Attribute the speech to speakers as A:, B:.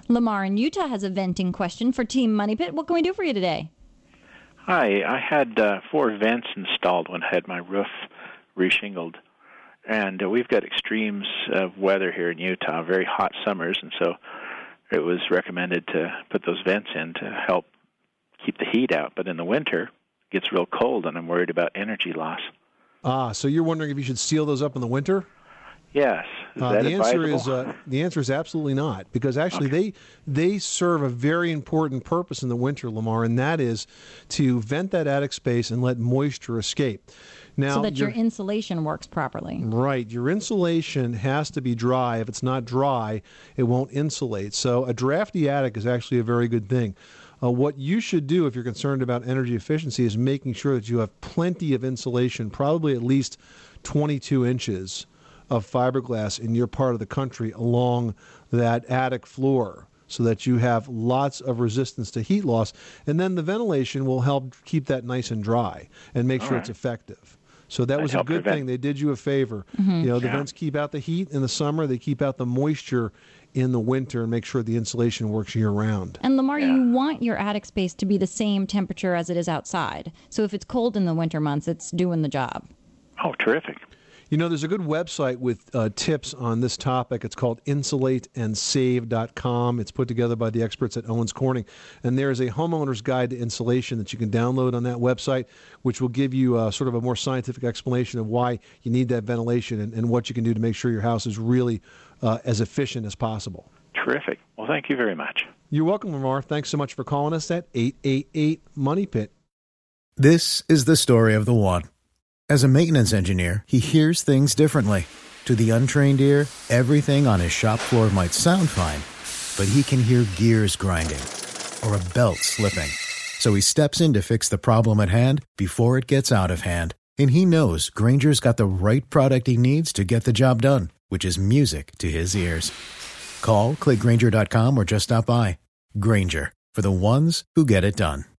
A: Lamar in Utah has a venting question for Team Money Pit. What can we do for you today?
B: Hi, I had 4 vents installed when I had my roof reshingled. And we've got extremes of weather here in Utah, very hot summers, and so it was recommended to put those vents in to help keep the heat out. But in the winter, it gets real cold, and I'm worried about energy loss.
C: So you're wondering if you should seal those up in the winter?
B: Yes. Is that
C: the answer is absolutely not, because actually they serve a very important purpose in the winter, Lamar, and that is to vent that attic space and let moisture escape. Now,
A: so that your insulation works properly.
C: Right. Your insulation has to be dry. If it's not dry, it won't insulate. So a drafty attic is actually a very good thing. What you should do if you're concerned about energy efficiency is making sure that you have plenty of insulation, probably at least 22 inches of fiberglass in your part of the country along that attic floor, so that you have lots of resistance to heat loss. And then the ventilation will help keep that nice and dry and make sure it's effective. So that was a good thing. They did you a favor.
A: Mm-hmm.
C: The vents keep out the heat in the summer. They keep out the moisture in the winter and make sure the insulation works year-round.
A: And Lamar, you want your attic space to be the same temperature as it is outside. So if it's cold in the winter months, it's doing the job.
B: Oh, terrific.
C: There's a good website with tips on this topic. It's called insulateandsave.com. It's put together by the experts at Owens Corning. And there is a homeowner's guide to insulation that you can download on that website, which will give you sort of a more scientific explanation of why you need that ventilation and what you can do to make sure your house is really as efficient as possible.
B: Terrific. Well, thank you very much.
C: You're welcome, Lamar. Thanks so much for calling us at 888-MONEY-PIT.
D: This is the story of the one. As a maintenance engineer, he hears things differently. To the untrained ear, everything on his shop floor might sound fine, but he can hear gears grinding or a belt slipping. So he steps in to fix the problem at hand before it gets out of hand. And he knows Grainger's got the right product he needs to get the job done, which is music to his ears. Call, click Grainger.com, or just stop by. Grainger, for the ones who get it done.